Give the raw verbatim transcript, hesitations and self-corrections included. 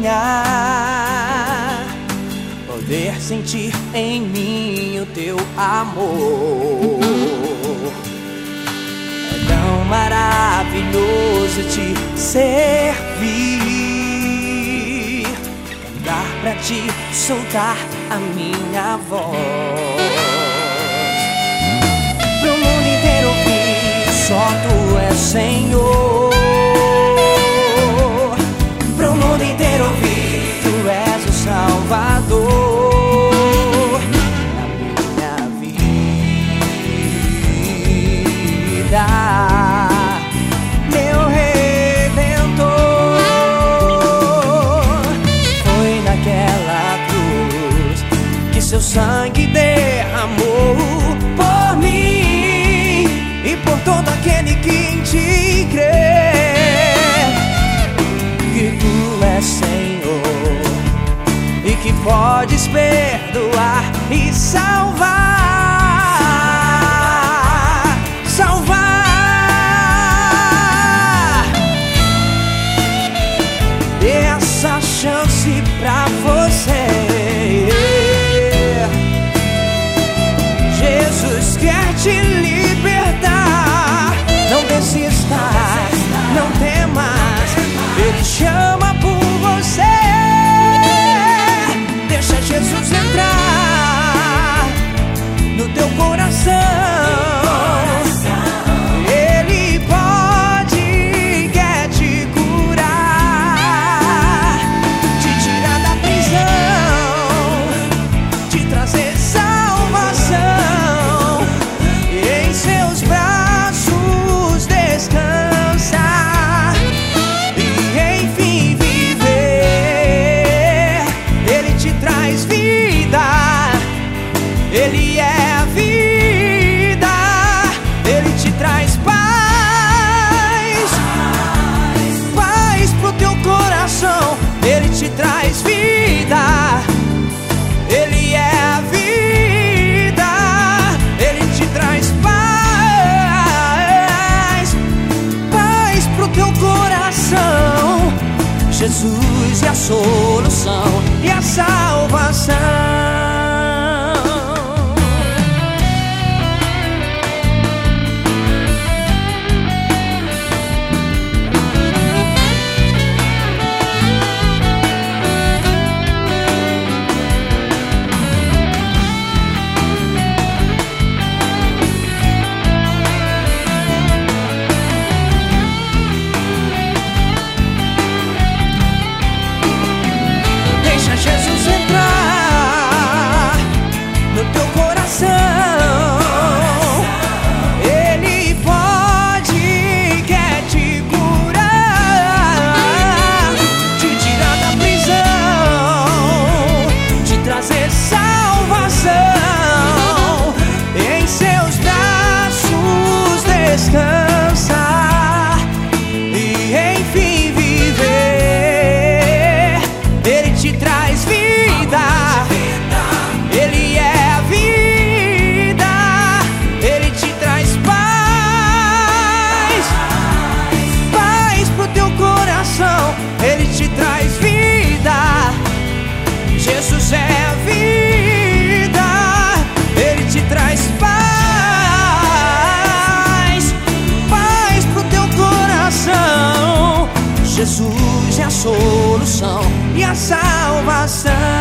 sonhar, poder sentir em mim o teu amor. É tão maravilhoso te servir, cantar pra te soltar a minha voz. Pro mundo inteiro ouvir, só tu és Senhor. Pro mundo inteiro ouvir, tu és o Salvador na minha vida, meu Redentor. Foi naquela cruz que seu sangue derramou por mim e por todo aquele que em ti crê. Que tu és Senhor e que podes perdoar e salvar, salvar. Dê essa chance pra você. Jesus quer te libertar. Não desista, não temas, Ele chama por você. Deixa Jesus entrar no teu coração. Ele pode, quer te curar, te tirar da prisão, te trazer salvação. E em seus braços descansar e enfim viver. Ele te traz vida, Ele é a vida. Ele te traz paz, paz pro teu coração. Ele te traz vida, Ele é a vida. Ele te traz paz, paz pro teu coração. Jesus é a solução e a salvação. Deixa Jesus entrar no teu coração. Ele pode, quer te curar, te tirar da prisão, te trazer salvação. Em seus braços descansar e enfim viver. Ele te traz vida, Ele é a vida. Ele te traz paz, paz pro teu coração. Ele te traz vida, Jesus é a vida. Ele te traz paz, paz pro teu coração. Jesus é a solução e a salvação.